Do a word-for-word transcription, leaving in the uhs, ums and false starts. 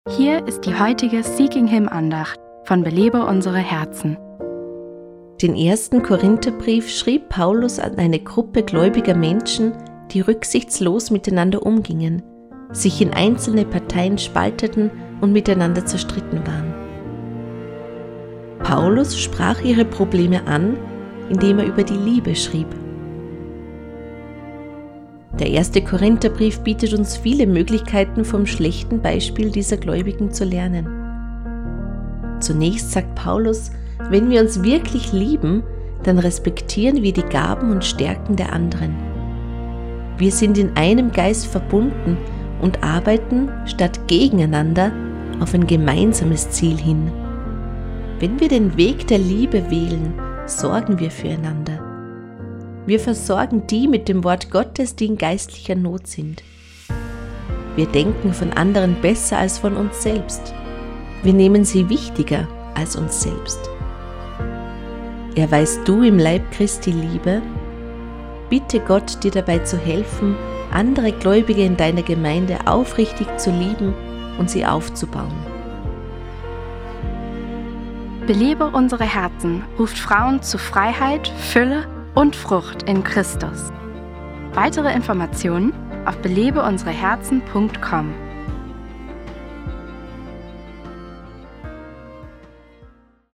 Hier ist die heutige Seeking Him Andacht von Belebe unsere Herzen. Den ersten Korintherbrief schrieb Paulus an eine Gruppe gläubiger Menschen, die rücksichtslos miteinander umgingen, sich in einzelne Parteien spalteten und miteinander zerstritten waren. Paulus sprach ihre Probleme an, indem er über die Liebe schrieb. Der erste Korintherbrief bietet uns viele Möglichkeiten, vom schlechten Beispiel dieser Gläubigen zu lernen. Zunächst sagt Paulus, wenn wir uns wirklich lieben, dann respektieren wir die Gaben und Stärken der anderen. Wir sind in einem Geist verbunden und arbeiten statt gegeneinander auf ein gemeinsames Ziel hin. Wenn wir den Weg der Liebe wählen, sorgen wir füreinander. Wir versorgen die mit dem Wort Gottes, die in geistlicher Not sind. Wir denken von anderen besser als von uns selbst. Wir nehmen sie wichtiger als uns selbst. Erweist du im Leib Christi Liebe? Bitte Gott, dir dabei zu helfen, andere Gläubige in deiner Gemeinde aufrichtig zu lieben und sie aufzubauen. Belebe unsere Herzen ruft Frauen zu Freiheit, Fülle und Frucht in Christus. Weitere Informationen auf belebe unsere herzen punkt com.